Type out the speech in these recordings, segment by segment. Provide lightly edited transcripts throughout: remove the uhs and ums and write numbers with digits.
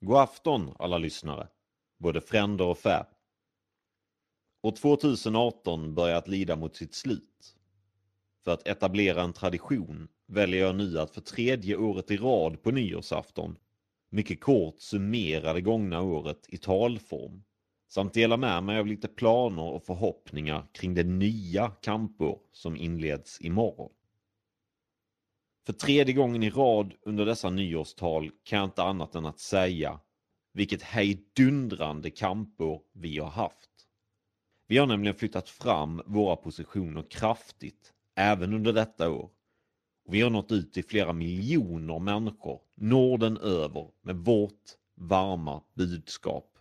God afton alla lyssnare, både fränder och fä. År 2018 börjar att lida mot sitt slut. För att etablera en tradition väljer jag nu att för 3:e året i rad på nyårsafton mycket kort summera det gångna året i talform samt dela med mig av lite planer och förhoppningar kring det nya kampår som inleds imorgon. För 3:e gången i rad under dessa nyårstal kan jag inte annat än att säga vilket hejdundrande kampår vi har haft. Vi har nämligen flyttat fram våra positioner kraftigt även under detta år. Och vi har nått ut till flera miljoner människor Norden över med vårt varma budskap.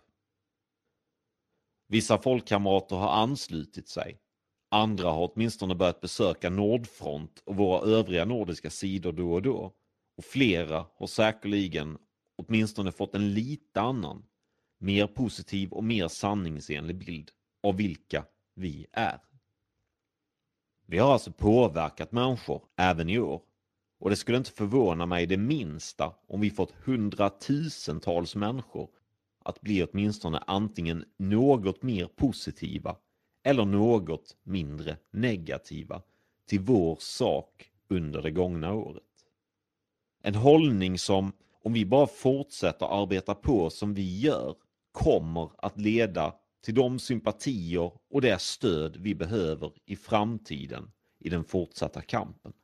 Vissa folkkamrater har anslutit sig. Andra har åtminstone börjat besöka Nordfront och våra övriga nordiska sidor då och då. Och flera har säkerligen åtminstone fått en lite annan, mer positiv och mer sanningsenlig bild av vilka vi är. Vi har alltså påverkat människor även i år. Och det skulle inte förvåna mig det minsta om vi fått 100,000-tals människor att bli åtminstone antingen något mer positiva eller något mindre negativa till vår sak under det gångna året. En hållning som, om vi bara fortsätter arbeta på som vi gör, kommer att leda till de sympatier och det stöd vi behöver i framtiden i den fortsatta kampen.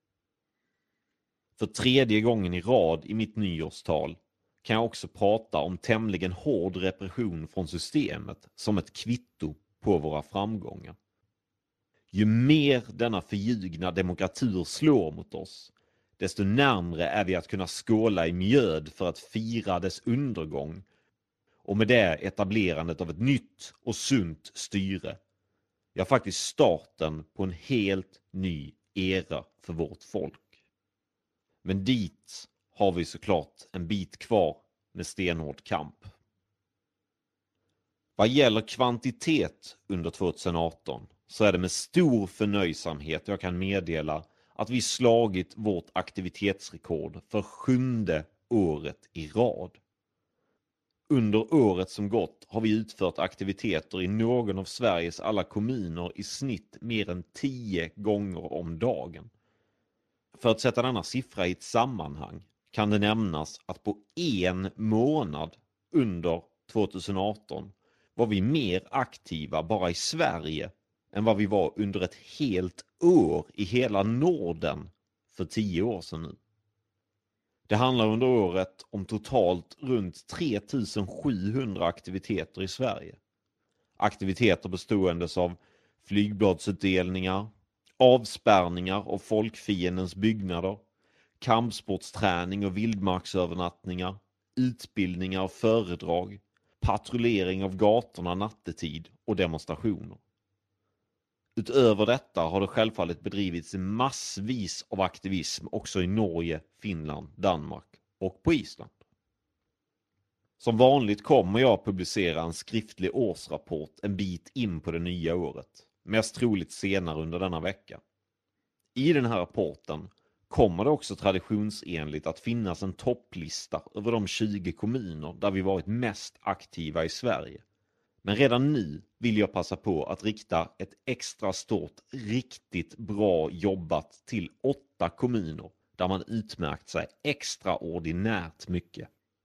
För 3:e gången i rad i mitt nyårstal kan jag också prata om tämligen hård repression från systemet som ett kvitto på våra framgångar. Ju mer denna förljugna demokratur slår mot oss, desto närmare är vi att kunna skåla i mjöd för att fira dess undergång och med det etablerandet av ett nytt och sunt styre. Ja, faktiskt starten på en helt ny era för vårt folk. Men dit har vi såklart en bit kvar med stenhård kamp. Vad gäller kvantitet under 2018 så är det med stor förnöjsamhet jag kan meddela att vi slagit vårt aktivitetsrekord för 7:e året i rad. Under året som gått har vi utfört aktiviteter i någon av Sveriges alla kommuner i snitt mer än 10 gånger om dagen. För att sätta denna siffra i ett sammanhang kan det nämnas att på en månad under 2018 var vi mer aktiva bara i Sverige än vad vi var under ett helt år i hela Norden för 10 år sedan nu. Det handlar under året om totalt runt 3700 aktiviteter i Sverige. Aktiviteter bestående av flygbladsutdelningar, avspärrningar av folkfiendens byggnader, kampsportsträning och vildmarksövernattningar, utbildningar och föredrag, patrullering av gatorna nattetid och demonstrationer. Utöver detta har det självfallet bedrivits massvis av aktivism också i Norge, Finland, Danmark och på Island. Som vanligt kommer jag publicera en skriftlig årsrapport en bit in på det nya året, mest troligt senare under denna vecka. I den här rapporten kommer det också traditionsenligt att finnas en topplista över de 20 kommuner där vi varit mest aktiva i Sverige. Men redan nu vill jag passa på att rikta ett extra stort, riktigt bra jobbat till 8 kommuner där man utmärkt sig extraordinärt mycket.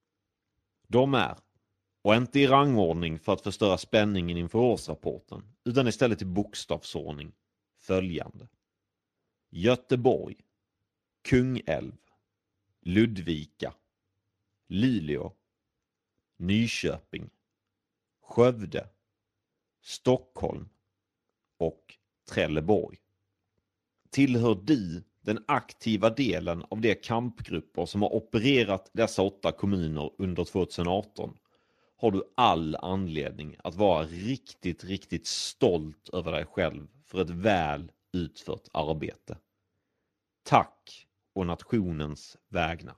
De är, och inte i rangordning för att förstöra spänningen inför årsrapporten, utan istället i bokstavsordning, följande: Göteborg, Kungälv, Ludvika, Luleå, Nyköping, Skövde, Stockholm och Trelleborg. Tillhör du den aktiva delen av de kampgrupper som har opererat dessa 8 kommuner under 2018 har du all anledning att vara riktigt, riktigt stolt över dig själv för ett väl utfört arbete. Tack och nationens vägnar.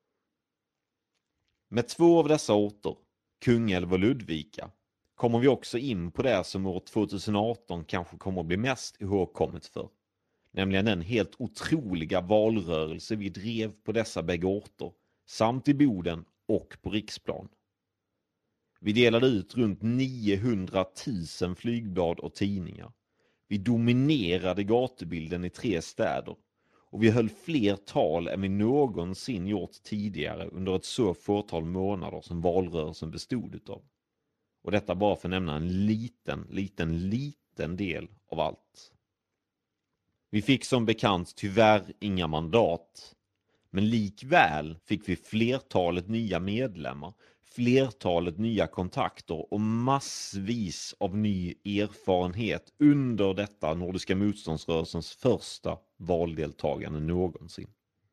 Med 2 av dessa orter, Kungälv och Ludvika, kommer vi också in på det som år 2018 kanske kommer att bli mest ihågkommet för. Nämligen den helt otroliga valrörelse vi drev på dessa bägge orter, samt i Boden och på riksplan. Vi delade ut runt 900 000 flygblad och tidningar. Vi dominerade gatubilden i 3 städer. Och vi höll fler tal än vi någonsin gjort tidigare under ett så fåtal månader som valrörelsen bestod utav. Och detta bara för att nämna en liten del av allt. Vi fick som bekant tyvärr inga mandat. Men likväl fick vi flertalet nya medlemmar, flertalet nya kontakter och massvis av ny erfarenhet under detta Nordiska motståndsrörelsens första valdeltagande någonsin.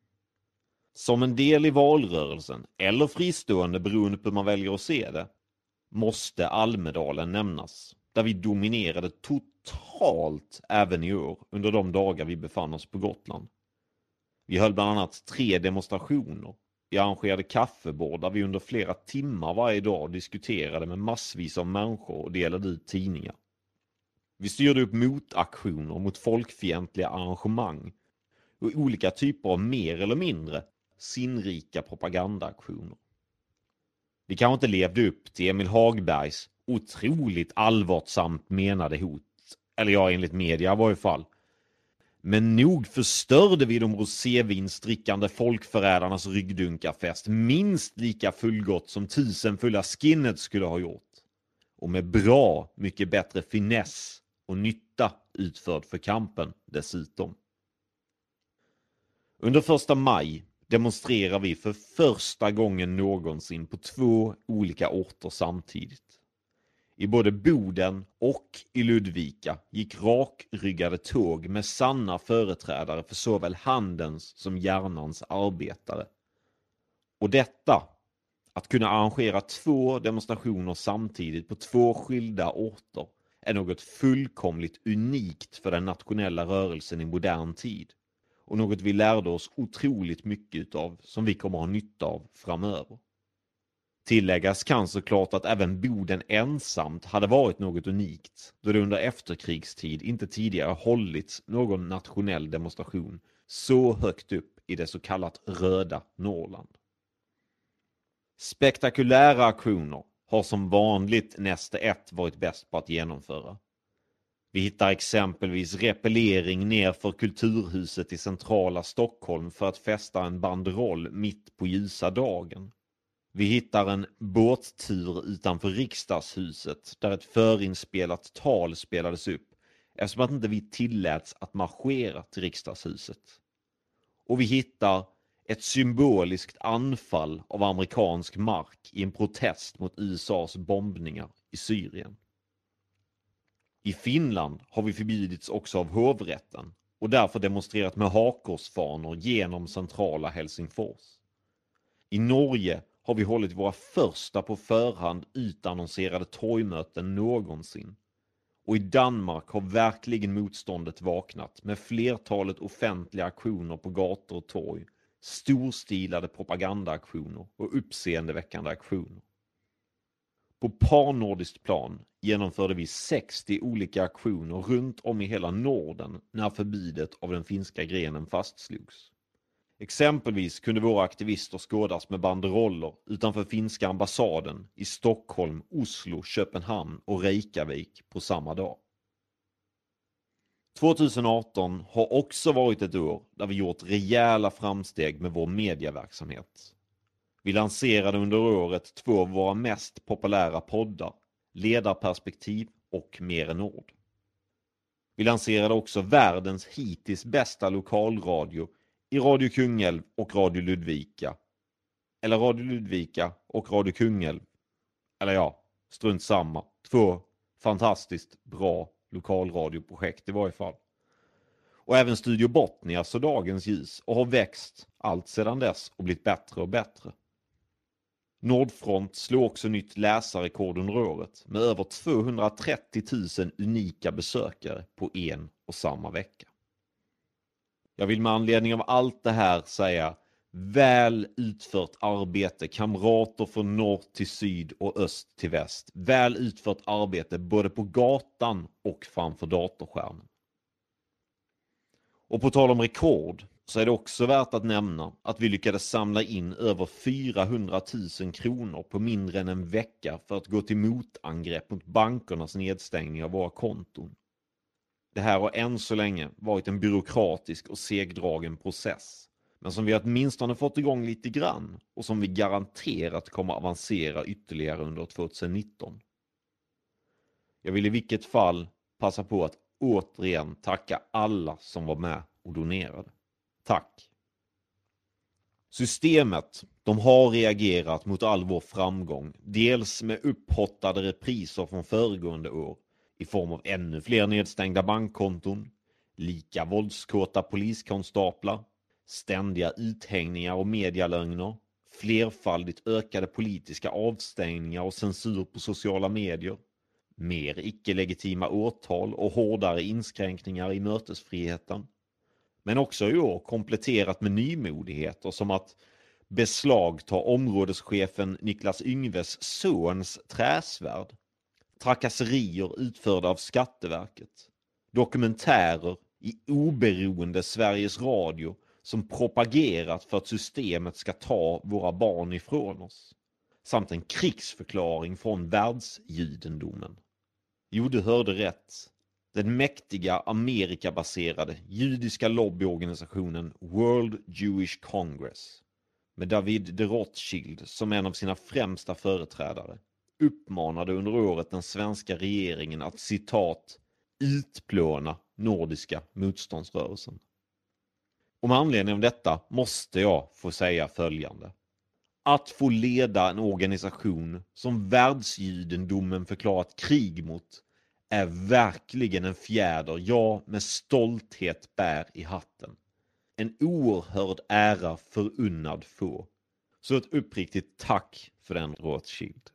Som en del i valrörelsen, eller fristående beroende på hur man väljer att se det, måste Almedalen nämnas, där vi dominerade totalt även i år under de dagar vi befann oss på Gotland. Vi höll bland annat 3 demonstrationer. Vi arrangerade kaffebord där vi under flera timmar varje dag diskuterade med massvis av människor och delade ut tidningar. Vi styrde upp motaktioner mot folkfientliga arrangemang och olika typer av mer eller mindre sinnrika propagandaaktioner. Vi kanske inte levde upp till Emil Hagbergs otroligt allvarsamt menade hot, eller ja, enligt media i varje fall. Men nog förstörde vi de rosévinstrickande folkförrädarnas ryggdunkarfest minst lika fullgott som 1000 fulla skinheads skulle ha gjort. Och med bra mycket bättre finess och nytta utförd för kampen dessutom. Under 1 maj demonstrerar vi för första gången någonsin på 2 olika orter samtidigt. I både Boden och i Ludvika gick rakryggade tåg med sanna företrädare för såväl handens som hjärnans arbetare. Och detta, att kunna arrangera 2 demonstrationer samtidigt på 2 skilda orter, är något fullkomligt unikt för den nationella rörelsen i modern tid. Och något vi lärde oss otroligt mycket av som vi kommer att ha nytta av framöver. Tilläggas kan såklart att även Boden ensamt hade varit något unikt, då det under efterkrigstid inte tidigare hållits någon nationell demonstration så högt upp i det så kallat röda Norrland. Spektakulära aktioner har som vanligt nästa ett varit bäst på att genomföra. Vi hittar exempelvis repellering ner för Kulturhuset i centrala Stockholm för att fästa en banderoll mitt på ljusa dagen. Vi hittar en båttur utanför riksdagshuset där ett förinspelat tal spelades upp eftersom att inte vi tilläts att marschera till riksdagshuset. Och vi hittar ett symboliskt anfall av amerikansk mark i en protest mot USAs bombningar i Syrien. I Finland har vi förbjudits också av hovrätten och därför demonstrerat med hakorsfanor genom centrala Helsingfors. I Norge har vi hållit våra första på förhand utannonserade torgmöten någonsin. Och i Danmark har verkligen motståndet vaknat med flertalet offentliga aktioner på gator och torg, storstilade propagandaaktioner och uppseendeväckande aktioner. På parnordiskt plan genomförde vi 60 olika aktioner runt om i hela Norden när förbudet av den finska grenen fastslogs. Exempelvis kunde våra aktivister skådas med banderoller utanför finska ambassaden i Stockholm, Oslo, Köpenhamn och Reykjavik på samma dag. 2018 har också varit ett år där vi gjort rejäla framsteg med vår medieverksamhet. Vi lanserade under året 2 av våra mest populära poddar, Ledarperspektiv och Mer än ord. Vi lanserade också världens hittills bästa lokalradio i Radio Kungälv och Radio Ludvika. Eller Radio Ludvika och Radio Kungälv. Eller ja, strunt samma. 2 fantastiskt bra lokalradioprojekt i varje fall. Och även Studio Botnia så dagens ljus och har växt allt sedan dess och blivit bättre och bättre. Nordfront slår också nytt läsarrekord under året med över 230 000 unika besökare på en och samma vecka. Jag vill med anledning av allt det här säga väl utfört arbete, kamrater från norr till syd och öst till väst. Väl utfört arbete både på gatan och framför datorskärmen. Och på tal om rekord, så är det också värt att nämna att vi lyckades samla in över 400 000 kronor på mindre än en vecka för att gå till motangrepp mot bankernas nedstängning av våra konton. Det här har än så länge varit en byråkratisk och segdragen process, men som vi åtminstone fått igång lite grann och som vi garanterat kommer avancera ytterligare under 2019. Jag vill i vilket fall passa på att återigen tacka alla som var med och donerade. Tack! Systemet, de har reagerat mot all vår framgång, dels med upphottade repriser från föregående år i form av ännu fler nedstängda bankkonton, lika våldskåta poliskonstaplar, ständiga uthängningar och medialögner, flerfaldigt ökade politiska avstängningar och censur på sociala medier, mer icke-legitima åtal och hårdare inskränkningar i mötesfriheten. Men också i år kompletterat med nymodigheter som att beslagta områdeschefen Niklas Yngves sons träsvärd, trakasserier utförda av Skatteverket, dokumentärer i oberoende Sveriges Radio som propagerat för att systemet ska ta våra barn ifrån oss, samt en krigsförklaring från världsjudendomen. Jo, du hörde rätt. Den mäktiga Amerikabaserade judiska lobbyorganisationen World Jewish Congress, med David de Rothschild som en av sina främsta företrädare, uppmanade under året den svenska regeringen att citat utplåna nordiska motståndsrörelsen. Och med anledning av detta måste jag få säga följande. Att få leda en organisation som världsjudendomen förklarat krig mot är verkligen en fjäder jag med stolthet bär i hatten. En oerhörd ära förunnad få. Så ett uppriktigt tack för den, Rothschild.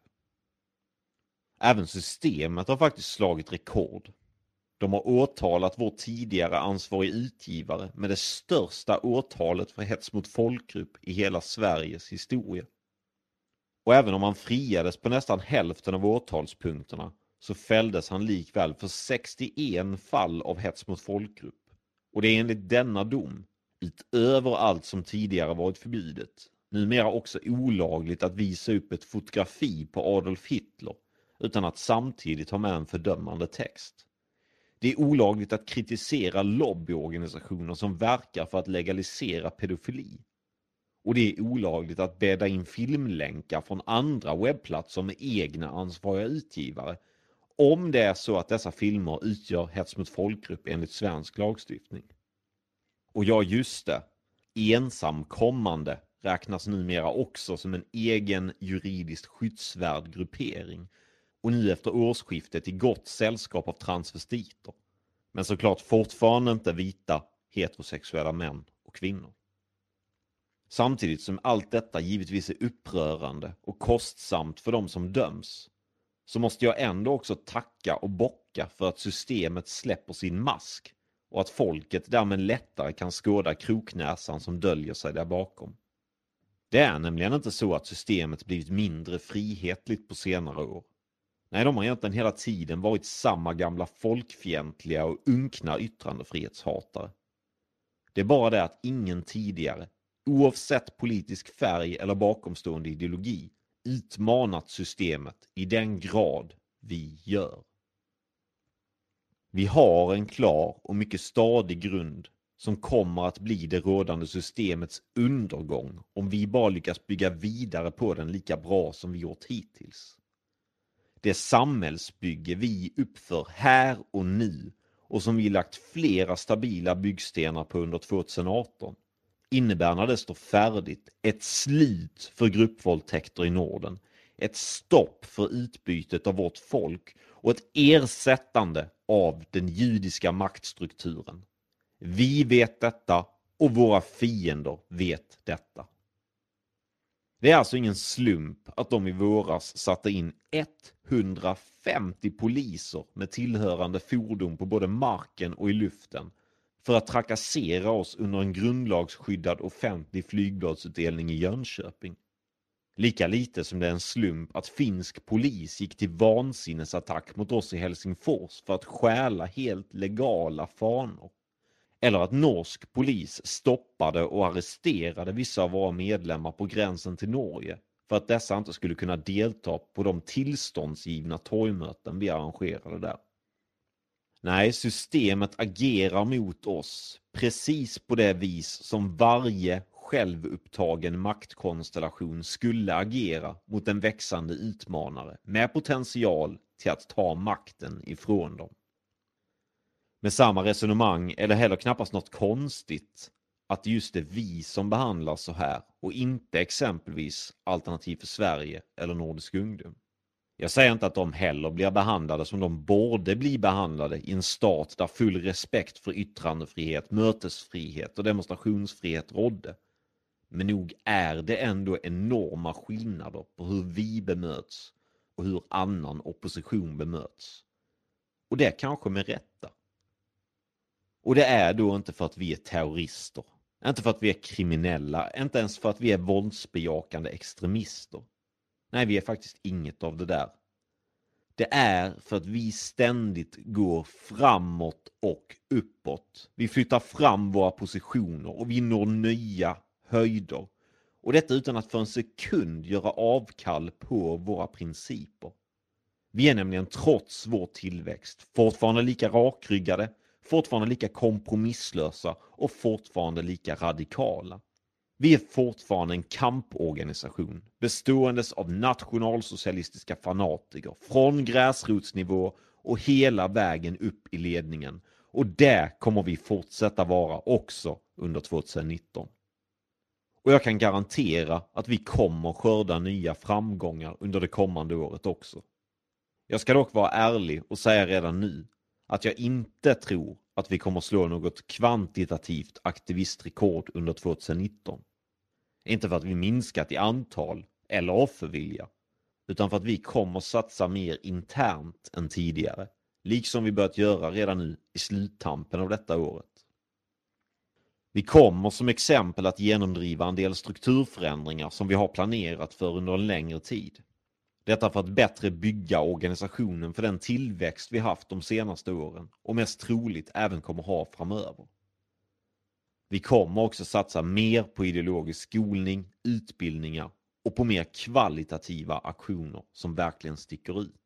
Även systemet har faktiskt slagit rekord. De har åtalat vår tidigare ansvarig utgivare med det största åtalet för hets mot folkgrupp i hela Sveriges historia. Och även om han friades på nästan hälften av åtalspunkterna så fälldes han likväl för 61 fall av hets mot folkgrupp. Och det är enligt denna dom, utöver allt som tidigare varit förbjudet, numera också olagligt att visa upp ett fotografi på Adolf Hitler utan att samtidigt ha med en fördömande text. Det är olagligt att kritisera lobbyorganisationer som verkar för att legalisera pedofili. Och det är olagligt att bädda in filmlänkar från andra webbplatser med egna ansvariga utgivare om det är så att dessa filmer utgör hets mot folkgrupp enligt svensk lagstiftning. Och ja, just det, ensamkommande räknas numera också som en egen juridiskt skyddsvärd gruppering och nu efter årsskiftet i gott sällskap av transvestiter, men såklart fortfarande inte vita heterosexuella män och kvinnor. Samtidigt som allt detta givetvis är upprörande och kostsamt för de som döms, så måste jag ändå också tacka och bocka för att systemet släpper sin mask och att folket därmed lättare kan skåda kroknäsan som döljer sig där bakom. Det är nämligen inte så att systemet blivit mindre frihetligt på senare år. Nej, de har egentligen hela tiden varit samma gamla folkfientliga och unkna yttrandefrihetshatare. Det är bara det att ingen tidigare, oavsett politisk färg eller bakomstående ideologi, utmanat systemet i den grad vi gör. Vi har en klar och mycket stadig grund som kommer att bli det rådande systemets undergång om vi bara lyckas bygga vidare på den lika bra som vi gjort hittills. Det samhällsbygge vi uppför här och nu och som vi lagt flera stabila byggstenar på under 2018 innebär när det står färdigt ett slut för gruppvåldtäkter i Norden, ett stopp för utbytet av vårt folk och ett ersättande av den judiska maktstrukturen. Vi vet detta och våra fiender vet detta. Det är alltså ingen slump att de i våras satte in 150 poliser med tillhörande fordon på både marken och i luften för att trakassera oss under en grundlagsskyddad offentlig flygbladsutdelning i Jönköping. Lika lite som det är en slump att finsk polis gick till vansinnesattack mot oss i Helsingfors för att stjäla helt legala fanor. Eller att norsk polis stoppade och arresterade vissa av våra medlemmar på gränsen till Norge för att dessa inte skulle kunna delta på de tillståndsgivna torgmöten vi arrangerade där. Nej, systemet agerar mot oss precis på det vis som varje självupptagen maktkonstellation skulle agera mot en växande utmanare med potential till att ta makten ifrån dem. Med samma resonemang är det heller knappast något konstigt att just det är vi som behandlas så här och inte exempelvis Alternativ för Sverige eller Nordisk ungdom. Jag säger inte att de heller blir behandlade som de borde bli behandlade i en stat där full respekt för yttrandefrihet, mötesfrihet och demonstrationsfrihet rådde. Men nog är det ändå enorma skillnader på hur vi bemöts och hur annan opposition bemöts. Och det kanske med rätta. Och det är då inte för att vi är terrorister, inte för att vi är kriminella, inte ens för att vi är våldsbejakande extremister. Nej, vi är faktiskt inget av det där. Det är för att vi ständigt går framåt och uppåt. Vi flyttar fram våra positioner och vi når nya höjder. Och detta utan att för en sekund göra avkall på våra principer. Vi är nämligen trots vår tillväxt fortfarande lika rakryggade, fortfarande lika kompromisslösa och fortfarande lika radikala. Vi är fortfarande en kamporganisation beståendes av nationalsocialistiska fanatiker från gräsrotsnivå och hela vägen upp i ledningen. Och det kommer vi fortsätta vara också under 2019. Och jag kan garantera att vi kommer skörda nya framgångar under det kommande året också. Jag ska dock vara ärlig och säga redan nu att jag inte tror att vi kommer slå något kvantitativt aktivistrekord under 2019. Inte för att vi minskat i antal eller offervilja, utan för att vi kommer satsa mer internt än tidigare, liksom vi börjat göra redan nu i sluttampen av detta året. Vi kommer som exempel att genomdriva en del strukturförändringar som vi har planerat för under en längre tid. Detta för att bättre bygga organisationen för den tillväxt vi haft de senaste åren och mest troligt även kommer ha framöver. Vi kommer också satsa mer på ideologisk skolning, utbildningar och på mer kvalitativa aktioner som verkligen sticker ut.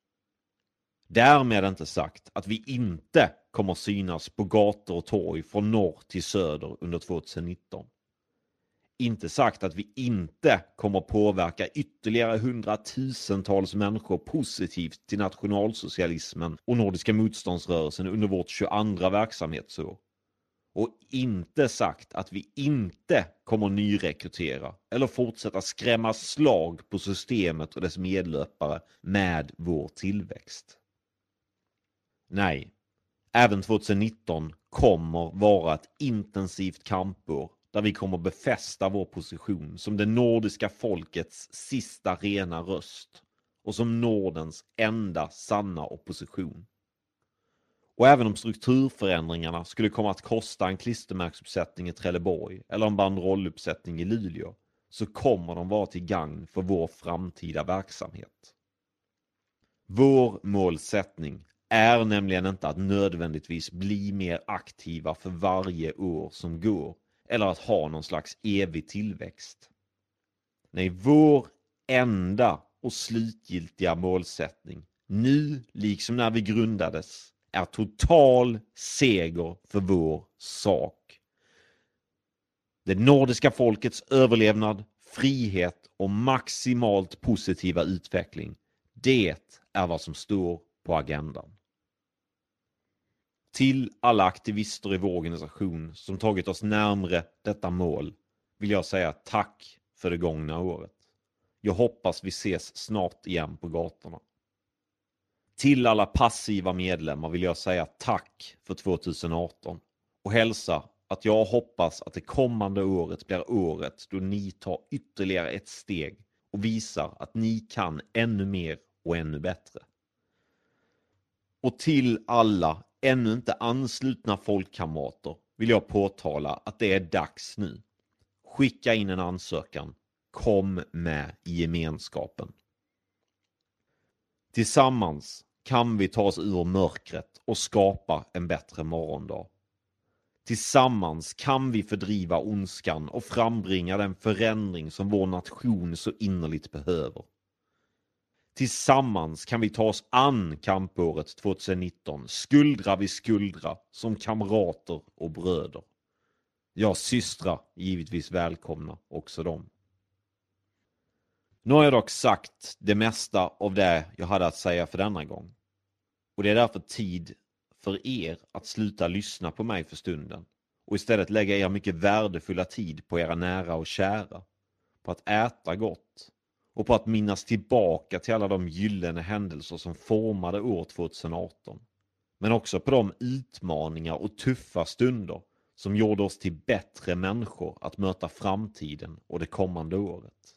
Därmed inte sagt att vi inte kommer synas på gator och torg från norr till söder under 2019. Inte sagt att vi inte kommer påverka ytterligare hundratusentals människor positivt till nationalsocialismen och nordiska motståndsrörelsen under vårt 22:a verksamhetsår. Och inte sagt att vi inte kommer nyrekrytera eller fortsätta skrämma slag på systemet och dess medlöpare med vår tillväxt. Nej, även 2019 kommer vara ett intensivt kampår där vi kommer befästa vår position som det nordiska folkets sista rena röst och som Nordens enda sanna opposition. Och även om strukturförändringarna skulle komma att kosta en klistermärksuppsättning i Trelleborg eller en bandrolluppsättning i Luleå, så kommer de vara till gagn för vår framtida verksamhet. Vår målsättning är nämligen inte att nödvändigtvis bli mer aktiva för varje år som går eller att ha någon slags evig tillväxt. Nej, vår enda och slutgiltiga målsättning, nu liksom när vi grundades, är total seger för vår sak. Det nordiska folkets överlevnad, frihet och maximalt positiva utveckling, det är vad som står på agendan. Till alla aktivister i vår organisation som tagit oss närmare detta mål vill jag säga tack för det gångna året. Jag hoppas vi ses snart igen på gatorna. Till alla passiva medlemmar vill jag säga tack för 2018 och hälsa att jag hoppas att det kommande året blir året då ni tar ytterligare ett steg och visar att ni kan ännu mer och ännu bättre. Och till alla ännu inte anslutna folkkamrater vill jag påtala att det är dags nu. Skicka in en ansökan. Kom med i gemenskapen. Tillsammans kan vi ta oss ur mörkret och skapa en bättre morgondag. Tillsammans kan vi fördriva ondskan och frambringa den förändring som vår nation så innerligt behöver. Tillsammans kan vi ta oss an kampåret 2019, skuldra vid skuldra, som kamrater och bröder. Ja, systrar, givetvis välkomna också dem. Nu har jag dock sagt det mesta av det jag hade att säga för denna gång. Och det är därför tid för er att sluta lyssna på mig för stunden och istället lägga er mycket värdefulla tid på era nära och kära, på att äta gott och på att minnas tillbaka till alla de gyllene händelser som formade år 2018. Men också på de utmaningar och tuffa stunder som gjorde oss till bättre människor att möta framtiden och det kommande året.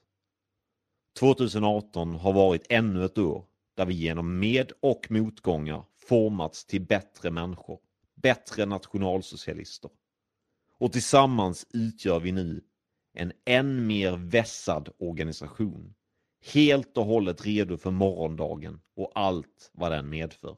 2018 har varit ännu ett år där vi genom med- och motgångar formats till bättre människor, bättre nationalsocialister. Och tillsammans utgör vi nu en än mer vässad organisation, helt och hållet redo för morgondagen och allt vad den medför.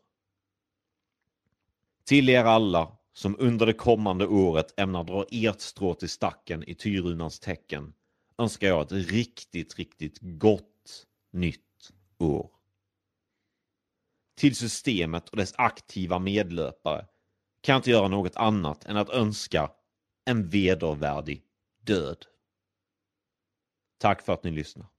Till er alla som under det kommande året ämnar dra ert strå till stacken i Tyrunans tecken önskar jag ett riktigt gott nytt år. Till systemet och dess aktiva medlöpare kan jag inte göra något annat än att önska en vedervärdig död. Tack för att ni lyssnar.